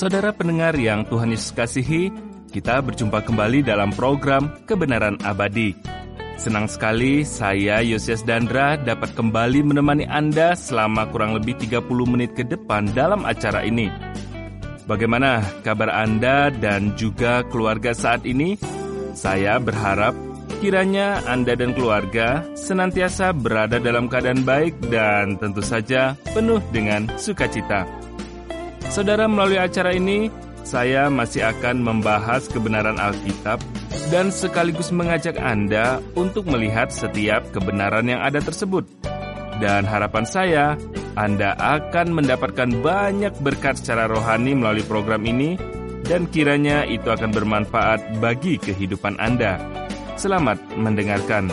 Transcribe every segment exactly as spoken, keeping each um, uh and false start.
Saudara pendengar yang Tuhan Yesus kasihi, kita berjumpa kembali dalam program Kebenaran Abadi. Senang sekali saya, Yosias Dandra, dapat kembali menemani Anda selama kurang lebih tiga puluh menit ke depan dalam acara ini. Bagaimana kabar Anda dan juga keluarga saat ini? Saya berharap kiranya Anda dan keluarga senantiasa berada dalam keadaan baik dan tentu saja penuh dengan sukacita. Saudara, melalui acara ini, saya masih akan membahas kebenaran Alkitab dan sekaligus mengajak Anda untuk melihat setiap kebenaran yang ada tersebut. Dan harapan saya, Anda akan mendapatkan banyak berkat secara rohani melalui program ini, dan kiranya itu akan bermanfaat bagi kehidupan Anda. Selamat mendengarkan.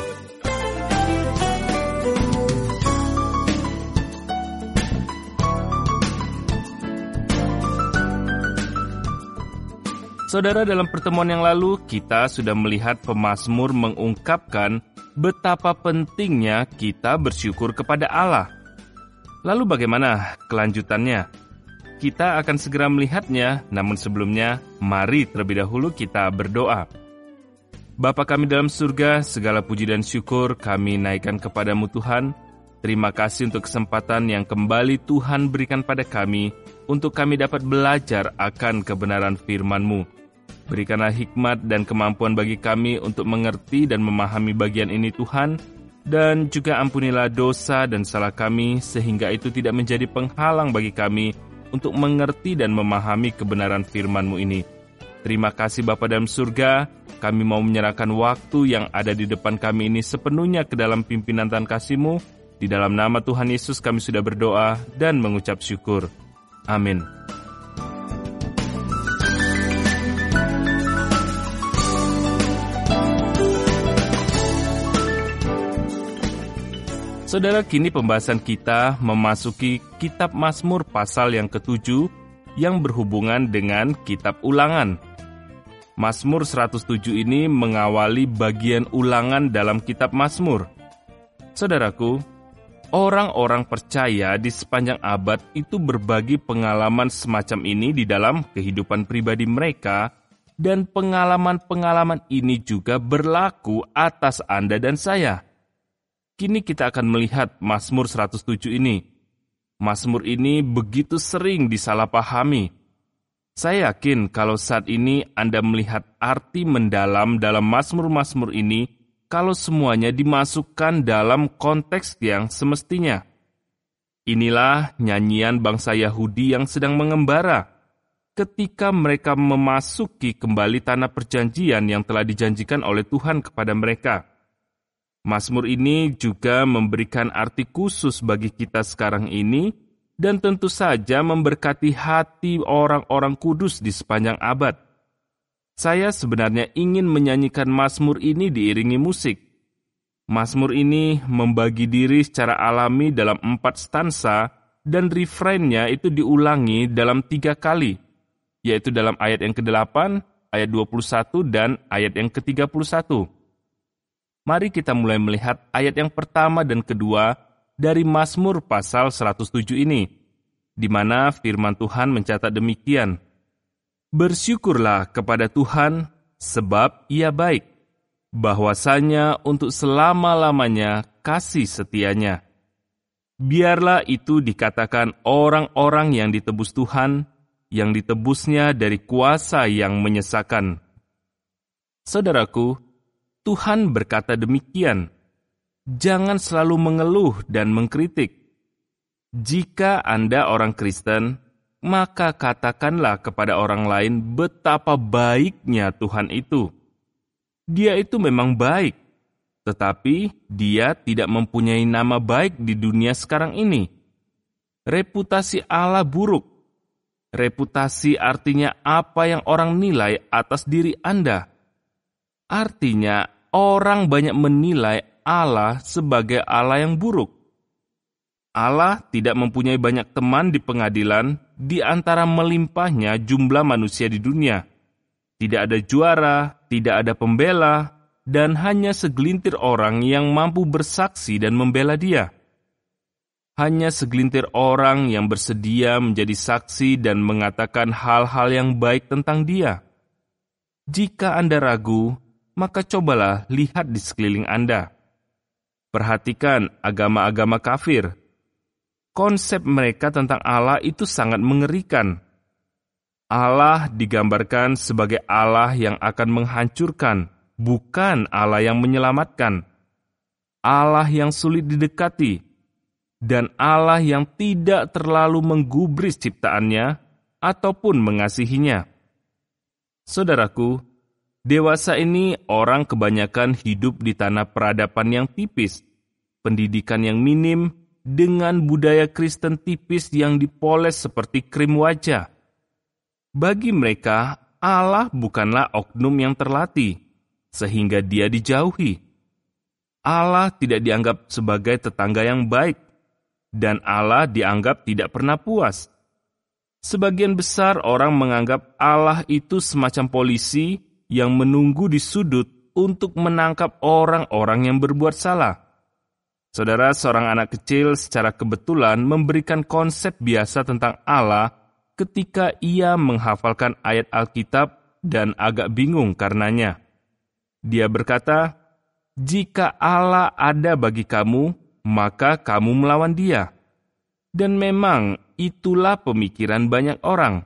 Saudara, dalam pertemuan yang lalu, kita sudah melihat pemazmur mengungkapkan betapa pentingnya kita bersyukur kepada Allah. Lalu bagaimana kelanjutannya? Kita akan segera melihatnya, namun sebelumnya, mari terlebih dahulu kita berdoa. Bapa kami dalam surga, segala puji dan syukur kami naikkan kepadamu Tuhan. Terima kasih untuk kesempatan yang kembali Tuhan berikan pada kami, untuk kami dapat belajar akan kebenaran firman-Mu. Berikanlah hikmat dan kemampuan bagi kami untuk mengerti dan memahami bagian ini Tuhan, dan juga ampunilah dosa dan salah kami, sehingga itu tidak menjadi penghalang bagi kami untuk mengerti dan memahami kebenaran firman-Mu ini. Terima kasih Bapa dalam surga, kami mau menyerahkan waktu yang ada di depan kami ini sepenuhnya ke dalam pimpinan dan kasih-Mu. Di dalam nama Tuhan Yesus kami sudah berdoa dan mengucap syukur. Amin. Saudara, kini pembahasan kita memasuki Kitab Mazmur pasal yang ketujuh yang berhubungan dengan Kitab Ulangan. Mazmur seratus tujuh ini mengawali bagian ulangan dalam Kitab Mazmur. Saudaraku, orang-orang percaya di sepanjang abad itu berbagi pengalaman semacam ini di dalam kehidupan pribadi mereka, dan pengalaman-pengalaman ini juga berlaku atas Anda dan saya. Kini kita akan melihat Mazmur seratus tujuh ini. Mazmur ini begitu sering disalahpahami. Saya yakin kalau saat ini Anda melihat arti mendalam dalam Mazmur-Mazmur ini, kalau semuanya dimasukkan dalam konteks yang semestinya. Inilah nyanyian bangsa Yahudi yang sedang mengembara ketika mereka memasuki kembali tanah perjanjian yang telah dijanjikan oleh Tuhan kepada mereka. Mazmur ini juga memberikan arti khusus bagi kita sekarang ini, dan tentu saja memberkati hati orang-orang kudus di sepanjang abad. Saya sebenarnya ingin menyanyikan Mazmur ini diiringi musik. Mazmur ini membagi diri secara alami dalam empat stansa, dan refrainnya itu diulangi dalam tiga kali, yaitu dalam ayat yang kedelapan, ayat dua puluh satu, dan ayat yang ke tiga puluh satu. Mari kita mulai melihat ayat yang pertama dan kedua dari Mazmur pasal seratus tujuh ini, di mana firman Tuhan mencatat demikian. Bersyukurlah kepada Tuhan, sebab Ia baik, bahwasanya untuk selama-lamanya kasih setianya. Biarlah itu dikatakan orang-orang yang ditebus Tuhan, yang ditebusnya dari kuasa yang menyesakan. Saudaraku, Tuhan berkata demikian, jangan selalu mengeluh dan mengkritik. Jika Anda orang Kristen, maka katakanlah kepada orang lain betapa baiknya Tuhan itu. Dia itu memang baik, tetapi Dia tidak mempunyai nama baik di dunia sekarang ini. Reputasi Allah buruk. Reputasi artinya apa yang orang nilai atas diri Anda. Artinya, orang banyak menilai Allah sebagai Allah yang buruk. Allah tidak mempunyai banyak teman di pengadilan di antara melimpahnya jumlah manusia di dunia. Tidak ada juara, tidak ada pembela, dan hanya segelintir orang yang mampu bersaksi dan membela Dia. hanya segelintir orang yang bersedia menjadi saksi dan mengatakan hal-hal yang baik tentang Dia. Jika Anda ragu, maka cobalah lihat di sekeliling Anda. Perhatikan agama-agama kafir. Konsep mereka tentang Allah itu sangat mengerikan. Allah digambarkan sebagai Allah yang akan menghancurkan, bukan Allah yang menyelamatkan. Allah yang sulit didekati, dan Allah yang tidak terlalu menggubris ciptaannya ataupun mengasihinya. Saudaraku, dewasa ini orang kebanyakan hidup di tanah peradaban yang tipis, pendidikan yang minim, dengan budaya Kristen tipis yang dipoles seperti krim wajah. Bagi mereka, Allah bukanlah oknum yang terlatih, sehingga Dia dijauhi. Allah tidak dianggap sebagai tetangga yang baik, dan Allah dianggap tidak pernah puas. Sebagian besar orang menganggap Allah itu semacam polisi yang menunggu di sudut untuk menangkap orang-orang yang berbuat salah. Saudara, seorang anak kecil secara kebetulan memberikan konsep biasa tentang Allah ketika ia menghafalkan ayat Alkitab dan agak bingung karenanya. Dia berkata, "Jika Allah ada bagi kamu, maka kamu melawan Dia." Dan memang itulah pemikiran banyak orang.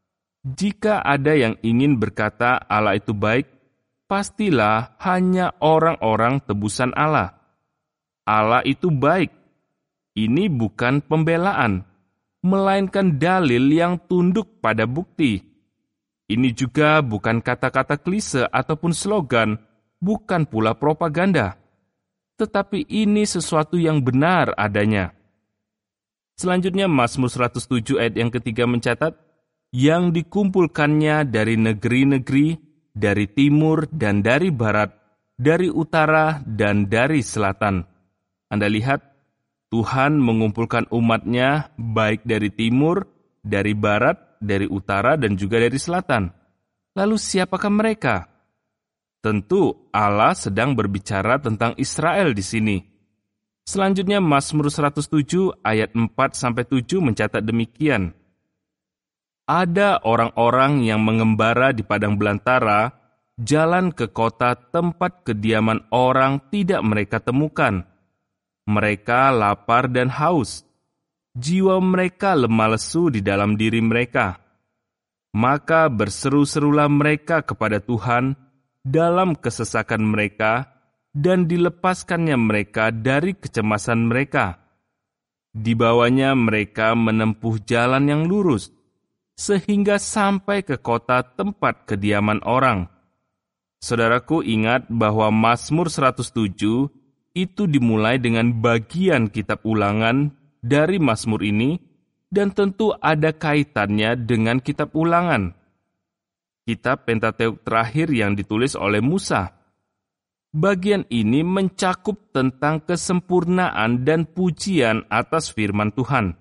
Jika ada yang ingin berkata Allah itu baik, pastilah hanya orang-orang tebusan Allah. Allah itu baik. Ini bukan pembelaan, melainkan dalil yang tunduk pada bukti. Ini juga bukan kata-kata klise ataupun slogan, bukan pula propaganda. Tetapi ini sesuatu yang benar adanya. Selanjutnya Mazmur seratus tujuh ayat yang ketiga mencatat, yang dikumpulkannya dari negeri-negeri, dari timur dan dari barat, dari utara dan dari selatan. Anda lihat, Tuhan mengumpulkan umat-Nya baik dari timur, dari barat, dari utara, dan juga dari selatan. Lalu siapakah mereka? Tentu Allah sedang berbicara tentang Israel di sini. Selanjutnya Mazmur seratus tujuh ayat empat sampai tujuh mencatat demikian. Ada orang-orang yang mengembara di padang belantara, jalan ke kota tempat kediaman orang tidak mereka temukan. Mereka lapar dan haus. Jiwa mereka lemah lesu di dalam diri mereka. Maka berseru-serulah mereka kepada Tuhan dalam kesesakan mereka, dan dilepaskannya mereka dari kecemasan mereka. Dibawanya mereka menempuh jalan yang lurus, sehingga sampai ke kota tempat kediaman orang. Saudaraku, ingat bahwa Mazmur seratus tujuh itu dimulai dengan bagian kitab ulangan dari Mazmur ini, dan tentu ada kaitannya dengan kitab ulangan, kitab Pentateuk terakhir yang ditulis oleh Musa. Bagian ini mencakup tentang kesempurnaan dan pujian atas firman Tuhan.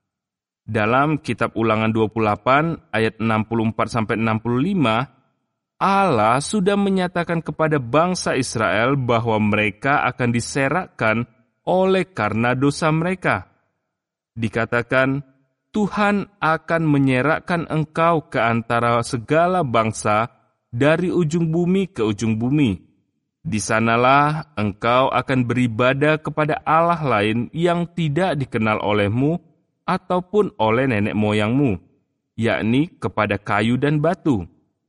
Dalam kitab ulangan dua puluh delapan ayat enam puluh empat sampai enam puluh lima, Allah sudah menyatakan kepada bangsa Israel bahwa mereka akan diserakkan oleh karena dosa mereka. Dikatakan, Tuhan akan menyerakkan engkau ke antara segala bangsa dari ujung bumi ke ujung bumi. Di sanalah engkau akan beribadah kepada Allah lain yang tidak dikenal olehmu ataupun oleh nenek moyangmu, yakni kepada kayu dan batu.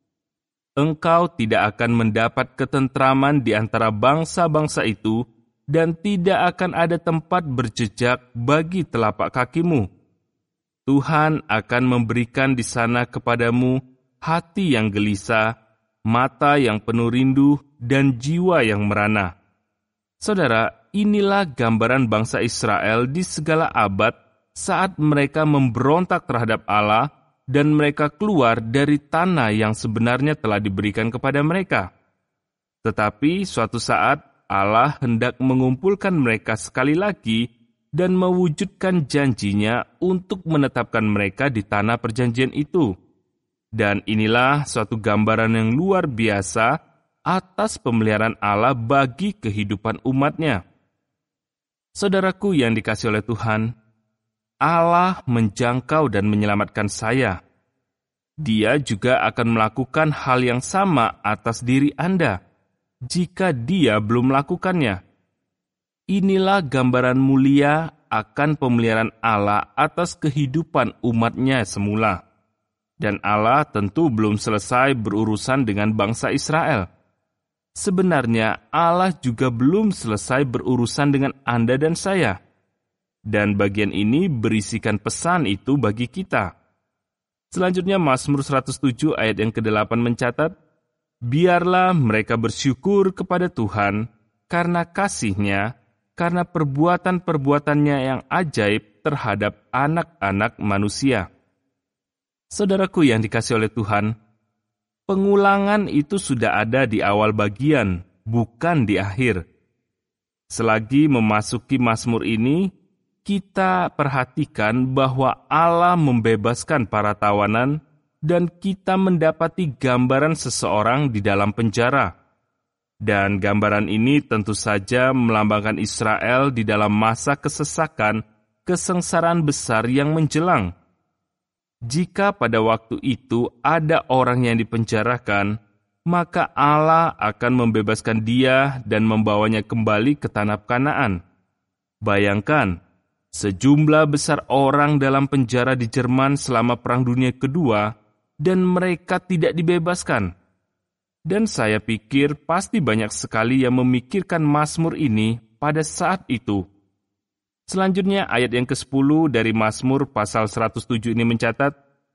Engkau tidak akan mendapat ketentraman di antara bangsa-bangsa itu, dan tidak akan ada tempat berjejak bagi telapak kakimu. Tuhan akan memberikan di sana kepadamu hati yang gelisah, mata yang penuh rindu, dan jiwa yang merana. Saudara, inilah gambaran bangsa Israel di segala abad saat mereka memberontak terhadap Allah dan mereka keluar dari tanah yang sebenarnya telah diberikan kepada mereka. Tetapi suatu saat Allah hendak mengumpulkan mereka sekali lagi dan mewujudkan janjinya untuk menetapkan mereka di tanah perjanjian itu. Dan inilah suatu gambaran yang luar biasa atas pemeliharaan Allah bagi kehidupan umat-Nya. Saudaraku yang dikasihi oleh Tuhan, Allah menjangkau dan menyelamatkan saya. Dia juga akan melakukan hal yang sama atas diri Anda, jika Dia belum melakukannya. Inilah gambaran mulia akan pemeliharaan Allah atas kehidupan umat-Nya semula. Dan Allah tentu belum selesai berurusan dengan bangsa Israel. Sebenarnya Allah juga belum selesai berurusan dengan Anda dan saya. Dan bagian ini berisikan pesan itu bagi kita. Selanjutnya Mazmur seratus tujuh ayat yang kedelapan mencatat, biarlah mereka bersyukur kepada Tuhan karena kasih-Nya, karena perbuatan-perbuatannya yang ajaib terhadap anak-anak manusia. Saudaraku yang dikasihi oleh Tuhan, pengulangan itu sudah ada di awal bagian, bukan di akhir. Selagi memasuki Mazmur ini, kita perhatikan bahwa Allah membebaskan para tawanan dan kita mendapati gambaran seseorang di dalam penjara. Dan gambaran ini tentu saja melambangkan Israel di dalam masa kesesakan, kesengsaraan besar yang menjelang. Jika pada waktu itu ada orang yang dipenjarakan, maka Allah akan membebaskan dia dan membawanya kembali ke tanah Kanaan. Bayangkan, sejumlah besar orang dalam penjara di Jerman selama Perang Dunia Kedua, dan mereka tidak dibebaskan. Dan saya pikir pasti banyak sekali yang memikirkan Mazmur ini pada saat itu. Selanjutnya ayat yang kesepuluh dari Mazmur pasal seratus tujuh ini mencatat,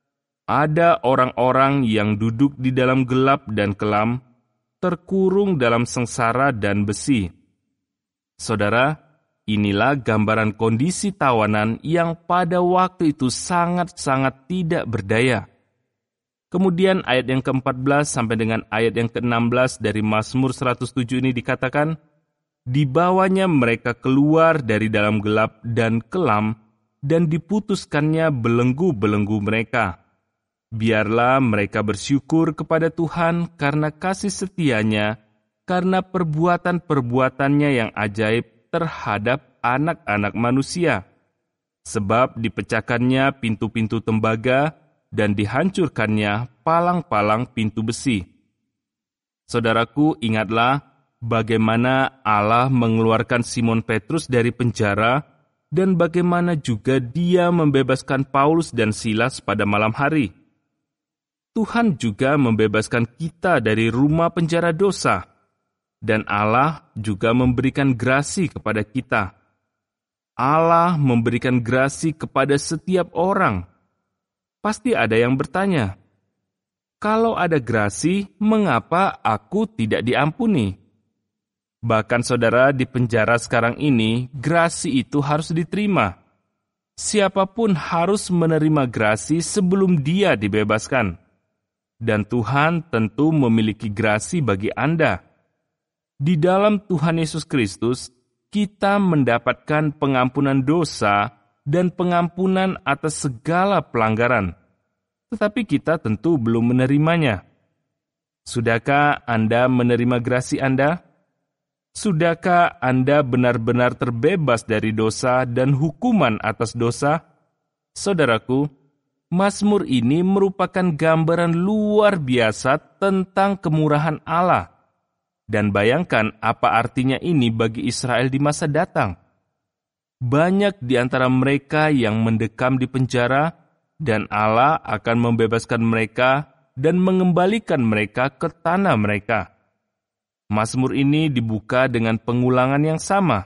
ada orang-orang yang duduk di dalam gelap dan kelam, terkurung dalam sengsara dan besi. Saudara, inilah gambaran kondisi tawanan yang pada waktu itu sangat-sangat tidak berdaya. Kemudian ayat yang keempat belas sampai dengan ayat yang keenam belas dari Mazmur seratus tujuh ini dikatakan, dibawanya mereka keluar dari dalam gelap dan kelam, dan diputuskannya belenggu-belenggu mereka. Biarlah mereka bersyukur kepada Tuhan karena kasih setia-Nya, karena perbuatan-perbuatannya yang ajaib terhadap anak-anak manusia. Sebab dipecahkannya pintu-pintu tembaga, dan dihancurkannya palang-palang pintu besi. Saudaraku, ingatlah bagaimana Allah mengeluarkan Simon Petrus dari penjara dan bagaimana juga Dia membebaskan Paulus dan Silas pada malam hari. Tuhan juga membebaskan kita dari rumah penjara dosa, dan Allah juga memberikan grasi kepada kita. Allah memberikan grasi kepada setiap orang. Pasti ada yang bertanya, kalau ada grasi, mengapa aku tidak diampuni? Bahkan saudara, di penjara sekarang ini, grasi itu harus diterima. Siapapun harus menerima grasi sebelum dia dibebaskan. Dan Tuhan tentu memiliki grasi bagi Anda. Di dalam Tuhan Yesus Kristus, kita mendapatkan pengampunan dosa dan pengampunan atas segala pelanggaran. Tetapi kita tentu belum menerimanya. Sudahkah Anda menerima grasi Anda? Sudahkah Anda benar-benar terbebas dari dosa dan hukuman atas dosa? Saudaraku, Mazmur ini merupakan gambaran luar biasa tentang kemurahan Allah. Dan bayangkan apa artinya ini bagi Israel di masa datang. Banyak di antara mereka yang mendekam di penjara, dan Allah akan membebaskan mereka dan mengembalikan mereka ke tanah mereka. Mazmur ini dibuka dengan pengulangan yang sama.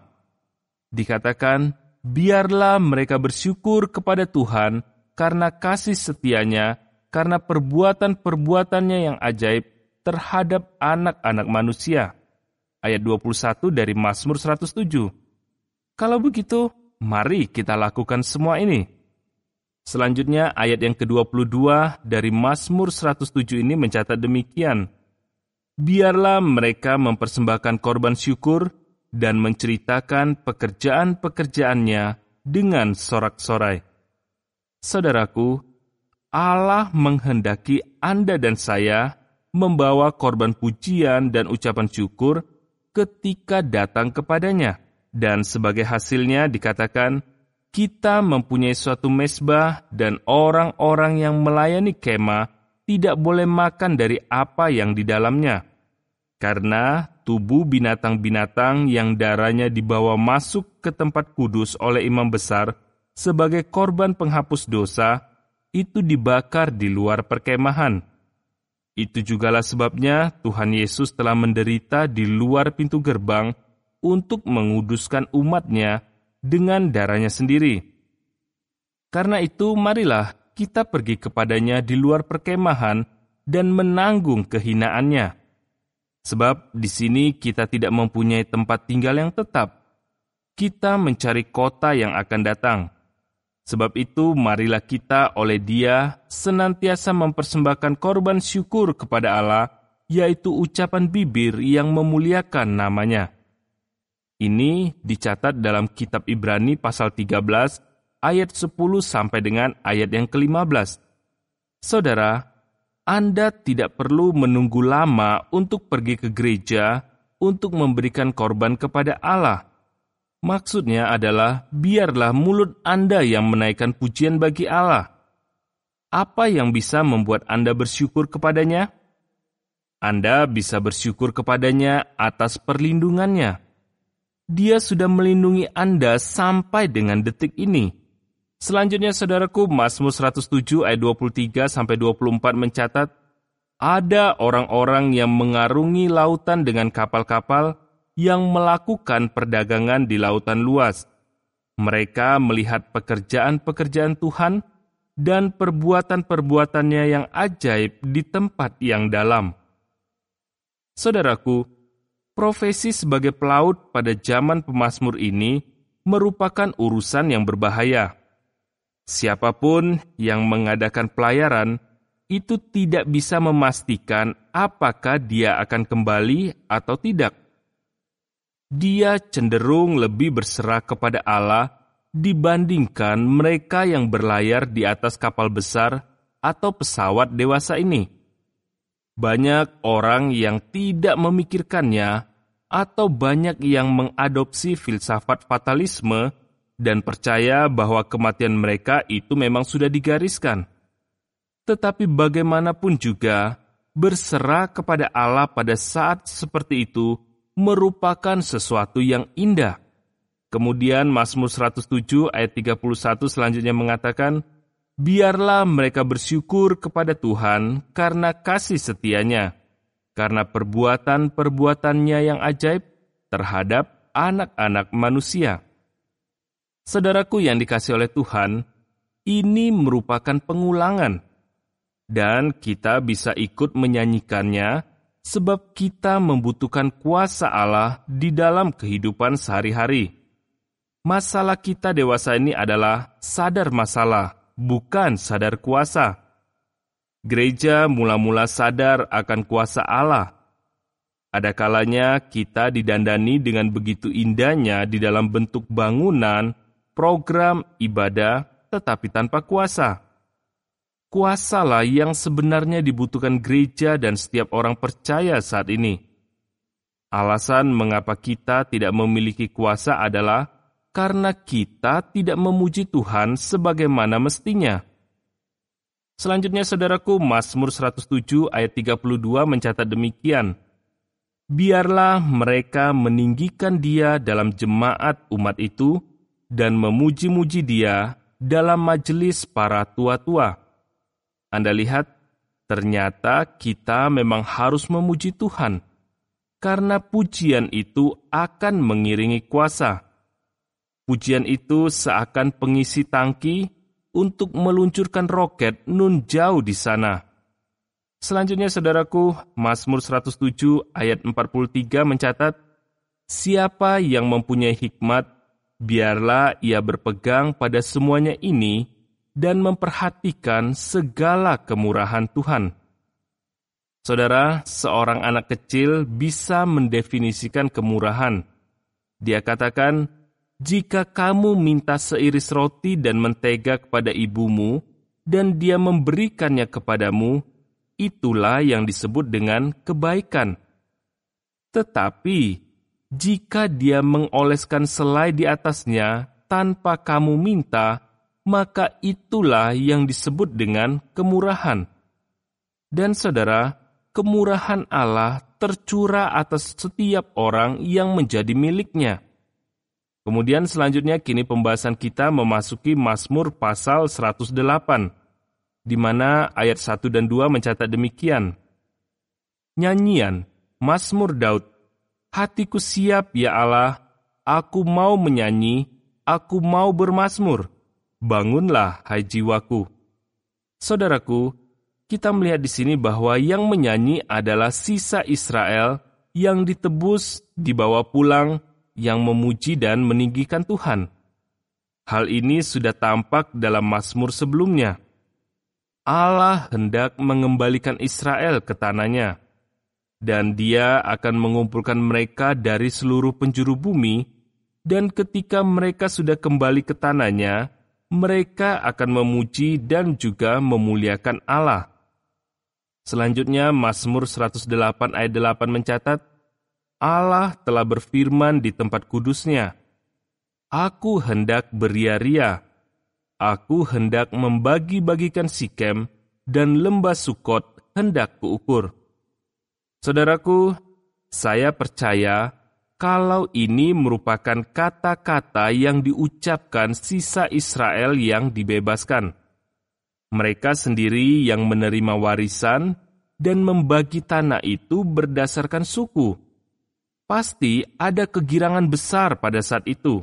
Dikatakan, biarlah mereka bersyukur kepada Tuhan karena kasih setia-Nya, karena perbuatan-perbuatannya yang ajaib terhadap anak-anak manusia. Ayat dua puluh satu dari Mazmur seratus tujuh. Kalau begitu, mari kita lakukan semua ini. Selanjutnya, ayat yang ke dua puluh dua dari Mazmur seratus tujuh ini mencatat demikian. Biarlah mereka mempersembahkan korban syukur dan menceritakan pekerjaan-pekerjaannya dengan sorak-sorai. Saudaraku, Allah menghendaki Anda dan saya membawa korban pujian dan ucapan syukur ketika datang kepadanya. Dan sebagai hasilnya dikatakan, kita mempunyai suatu mezbah dan orang-orang yang melayani kemah tidak boleh makan dari apa yang di dalamnya. Karena tubuh binatang-binatang yang darahnya dibawa masuk ke tempat kudus oleh imam besar sebagai korban penghapus dosa, itu dibakar di luar perkemahan. Itu jugalah sebabnya Tuhan Yesus telah menderita di luar pintu gerbang untuk menguduskan umat-Nya dengan darahnya sendiri. Karena itu, marilah kita pergi kepadanya di luar perkemahan dan menanggung kehinaannya. Sebab di sini kita tidak mempunyai tempat tinggal yang tetap. Kita mencari kota yang akan datang. Sebab itu, marilah kita oleh Dia senantiasa mempersembahkan korban syukur kepada Allah, yaitu ucapan bibir yang memuliakan nama-Nya. Ini dicatat dalam kitab Ibrani pasal tiga belas, ayat sepuluh sampai dengan ayat yang kelima belas. Saudara, Anda tidak perlu menunggu lama untuk pergi ke gereja untuk memberikan korban kepada Allah. Maksudnya adalah, biarlah mulut Anda yang menaikkan pujian bagi Allah. Apa yang bisa membuat Anda bersyukur kepadanya? Anda bisa bersyukur kepadanya atas perlindungannya. Dia sudah melindungi Anda sampai dengan detik ini. Selanjutnya, saudaraku, Mazmur seratus tujuh ayat dua puluh tiga sampai dua puluh empat mencatat, ada orang-orang yang mengarungi lautan dengan kapal-kapal yang melakukan perdagangan di lautan luas. Mereka melihat pekerjaan-pekerjaan Tuhan dan perbuatan-perbuatannya yang ajaib di tempat yang dalam. Saudaraku, profesi sebagai pelaut pada zaman pemazmur ini merupakan urusan yang berbahaya. Siapapun yang mengadakan pelayaran itu tidak bisa memastikan apakah dia akan kembali atau tidak. Dia cenderung lebih berserah kepada Allah dibandingkan mereka yang berlayar di atas kapal besar atau pesawat dewasa ini. Banyak orang yang tidak memikirkannya atau banyak yang mengadopsi filsafat fatalisme dan percaya bahwa kematian mereka itu memang sudah digariskan. Tetapi bagaimanapun juga, berserah kepada Allah pada saat seperti itu merupakan sesuatu yang indah. Kemudian Mazmur seratus tujuh ayat tiga puluh satu selanjutnya mengatakan, biarlah mereka bersyukur kepada Tuhan karena kasih setianya, karena perbuatan-perbuatannya yang ajaib terhadap anak-anak manusia. Saudaraku yang dikasihi oleh Tuhan, ini merupakan pengulangan, dan kita bisa ikut menyanyikannya sebab kita membutuhkan kuasa Allah di dalam kehidupan sehari-hari. Masalah kita dewasa ini adalah sadar masalah, bukan sadar kuasa. Gereja mula-mula sadar akan kuasa Allah. Ada kalanya kita didandani dengan begitu indahnya di dalam bentuk bangunan, program ibadah, tetapi tanpa kuasa. Kuasalah yang sebenarnya dibutuhkan gereja dan setiap orang percaya saat ini. Alasan mengapa kita tidak memiliki kuasa adalah karena kita tidak memuji Tuhan sebagaimana mestinya. Selanjutnya, saudaraku, Mazmur seratus tujuh ayat tiga puluh dua mencatat demikian, biarlah mereka meninggikan Dia dalam jemaat umat itu dan memuji-muji Dia dalam majelis para tua-tua. Anda lihat, ternyata kita memang harus memuji Tuhan, karena pujian itu akan mengiringi kuasa. Pujian itu seakan pengisi tangki untuk meluncurkan roket nun jauh di sana. Selanjutnya, saudaraku, Mazmur seratus tujuh ayat empat puluh tiga mencatat, siapa yang mempunyai hikmat, biarlah ia berpegang pada semuanya ini, dan memperhatikan segala kemurahan Tuhan. Saudara, seorang anak kecil bisa mendefinisikan kemurahan. Dia katakan, jika kamu minta seiris roti dan mentega kepada ibumu, dan dia memberikannya kepadamu, itulah yang disebut dengan kebaikan. Tetapi, jika dia mengoleskan selai di atasnya, tanpa kamu minta, maka itulah yang disebut dengan kemurahan. Dan saudara, kemurahan Allah tercurah atas setiap orang yang menjadi miliknya. Kemudian selanjutnya kini pembahasan kita memasuki Mazmur pasal seratus delapan, di mana ayat satu dan dua mencatat demikian. Nyanyian, Mazmur Daud. Hatiku siap ya Allah, aku mau menyanyi, aku mau bermazmur. Bangunlah hai jiwaku. Saudaraku, kita melihat di sini bahwa yang menyanyi adalah sisa Israel yang ditebus, dibawa pulang, yang memuji dan meninggikan Tuhan. Hal ini sudah tampak dalam Mazmur sebelumnya. Allah hendak mengembalikan Israel ke tanahnya, dan Dia akan mengumpulkan mereka dari seluruh penjuru bumi, dan ketika mereka sudah kembali ke tanahnya, mereka akan memuji dan juga memuliakan Allah. Selanjutnya, Mazmur seratus delapan ayat delapan mencatat, Allah telah berfirman di tempat kudusnya, Aku hendak beria-ria, aku hendak membagi-bagikan Sikem, dan lembah Sukot hendak kuukur. Saudaraku, saya percaya kalau ini merupakan kata-kata yang diucapkan sisa Israel yang dibebaskan. Mereka sendiri yang menerima warisan dan membagi tanah itu berdasarkan suku. Pasti ada kegirangan besar pada saat itu.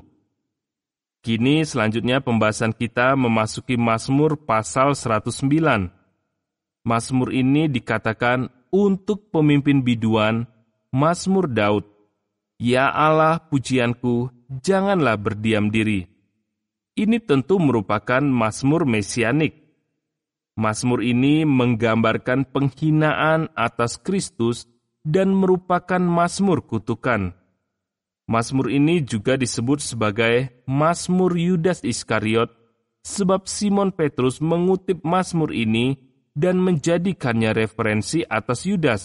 Kini selanjutnya pembahasan kita memasuki Mazmur pasal seratus sembilan. Mazmur ini dikatakan untuk pemimpin biduan, Mazmur Daud. Ya Allah pujianku, janganlah berdiam diri. Ini tentu merupakan Mazmur mesianik. Mazmur ini menggambarkan penghinaan atas Kristus dan merupakan Mazmur kutukan. Mazmur ini juga disebut sebagai Mazmur Yudas Iskariot, sebab Simon Petrus mengutip Mazmur ini dan menjadikannya referensi atas Yudas.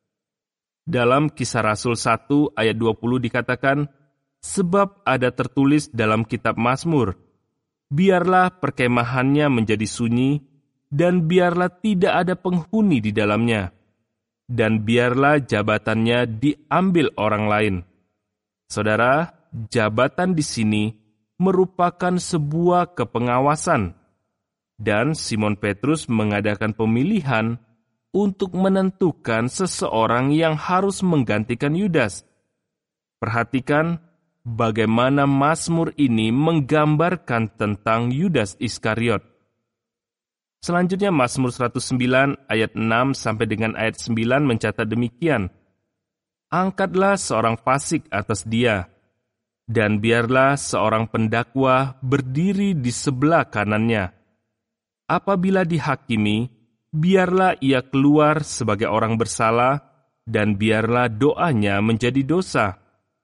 Dalam Kisah Rasul satu ayat dua puluh dikatakan, sebab ada tertulis dalam kitab Mazmur, biarlah perkemahannya menjadi sunyi, dan biarlah tidak ada penghuni di dalamnya, dan biarlah jabatannya diambil orang lain. Saudara, jabatan di sini merupakan sebuah kepengawasan, dan Simon Petrus mengadakan pemilihan untuk menentukan seseorang yang harus menggantikan Yudas. Perhatikan bagaimana Mazmur ini menggambarkan tentang Yudas Iskariot. Selanjutnya Mazmur seratus sembilan ayat enam sampai dengan ayat sembilan mencatat demikian. Angkatlah seorang fasik atas dia, dan biarlah seorang pendakwa berdiri di sebelah kanannya. Apabila dihakimi, biarlah ia keluar sebagai orang bersalah, dan biarlah doanya menjadi dosa.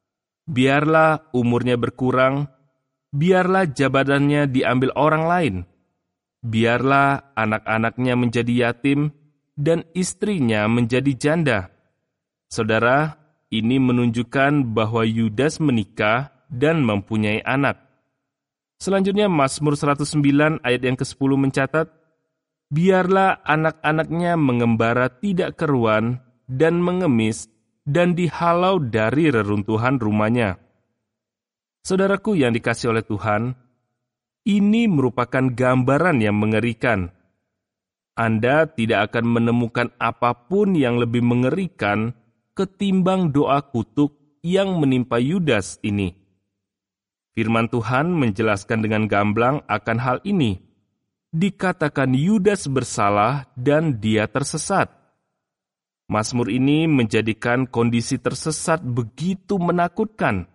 Biarlah umurnya berkurang, biarlah jabatannya diambil orang lain. Biarlah anak-anaknya menjadi yatim, dan istrinya menjadi janda. Saudara, ini menunjukkan bahwa Yudas menikah dan mempunyai anak. Selanjutnya Mazmur seratus sembilan ayat yang kesepuluh mencatat, biarlah anak-anaknya mengembara tidak keruan dan mengemis dan dihalau dari reruntuhan rumahnya. Saudaraku yang dikasihi oleh Tuhan, ini merupakan gambaran yang mengerikan. Anda tidak akan menemukan apapun yang lebih mengerikan ketimbang doa kutuk yang menimpa Yudas ini. Firman Tuhan menjelaskan dengan gamblang akan hal ini. Dikatakan Yudas bersalah dan dia tersesat. Mazmur ini menjadikan kondisi tersesat begitu menakutkan.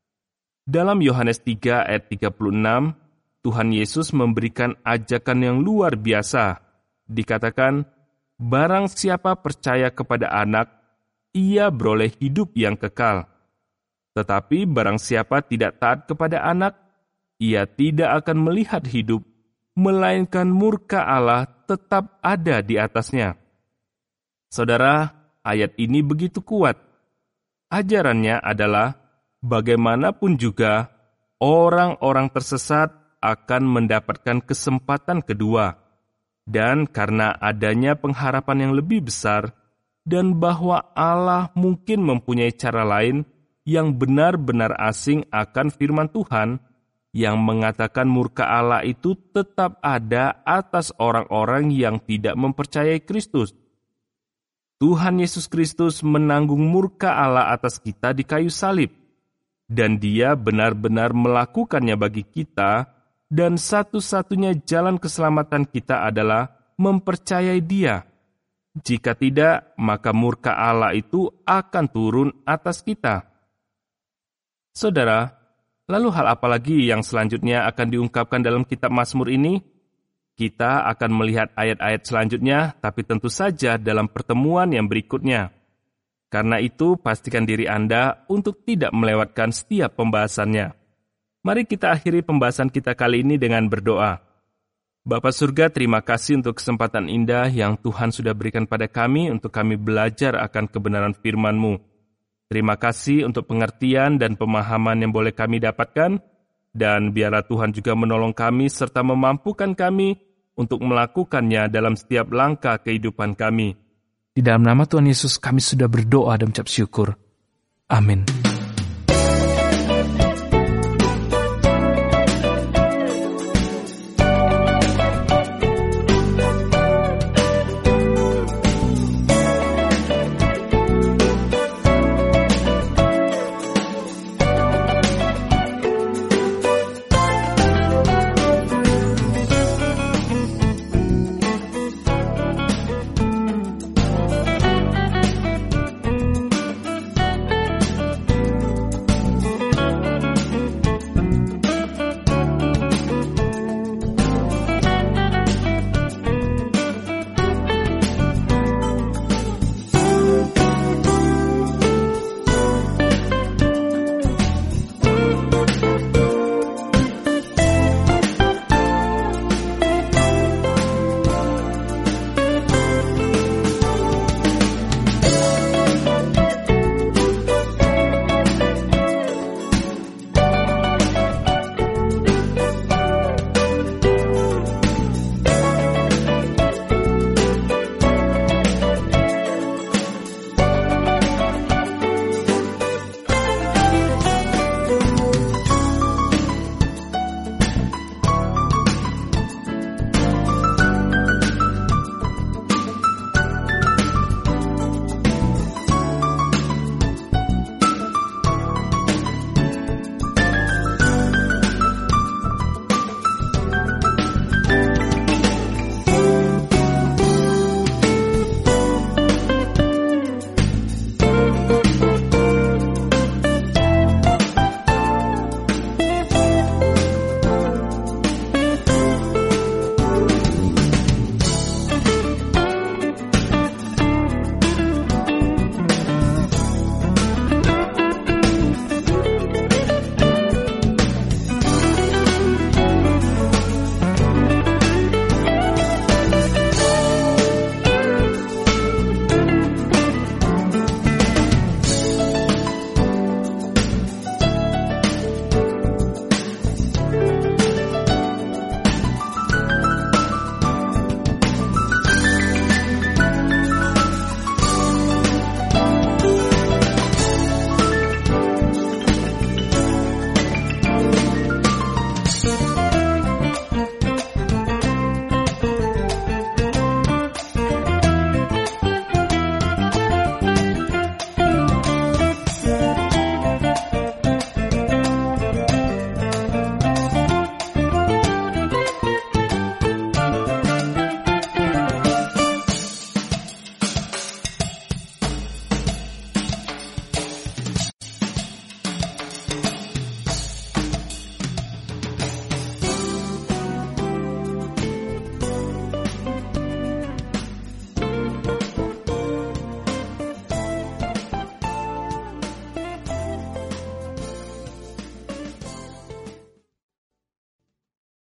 Dalam Yohanes tiga ayat tiga puluh enam, Tuhan Yesus memberikan ajakan yang luar biasa. Dikatakan, barang siapa percaya kepada anak, ia beroleh hidup yang kekal. Tetapi barang siapa tidak taat kepada anak, ia tidak akan melihat hidup, melainkan murka Allah tetap ada di atasnya. Saudara, ayat ini begitu kuat. Ajarannya adalah, bagaimanapun juga, orang-orang tersesat akan mendapatkan kesempatan kedua, dan karena adanya pengharapan yang lebih besar, dan bahwa Allah mungkin mempunyai cara lain yang benar-benar asing akan firman Tuhan, yang mengatakan murka Allah itu tetap ada atas orang-orang yang tidak mempercayai Kristus. Tuhan Yesus Kristus menanggung murka Allah atas kita di kayu salib, dan Dia benar-benar melakukannya bagi kita, dan satu-satunya jalan keselamatan kita adalah mempercayai Dia. Jika tidak, maka murka Allah itu akan turun atas kita. Saudara, lalu hal apa lagi yang selanjutnya akan diungkapkan dalam kitab Mazmur ini? Kita akan melihat ayat-ayat selanjutnya, tapi tentu saja dalam pertemuan yang berikutnya. Karena itu, pastikan diri Anda untuk tidak melewatkan setiap pembahasannya. Mari kita akhiri pembahasan kita kali ini dengan berdoa. Bapa surga, terima kasih untuk kesempatan indah yang Tuhan sudah berikan pada kami untuk kami belajar akan kebenaran firman-Mu. Terima kasih untuk pengertian dan pemahaman yang boleh kami dapatkan, dan biarlah Tuhan juga menolong kami serta memampukan kami untuk melakukannya dalam setiap langkah kehidupan kami. Di dalam nama Tuhan Yesus kami sudah berdoa dan mengucap syukur. Amin.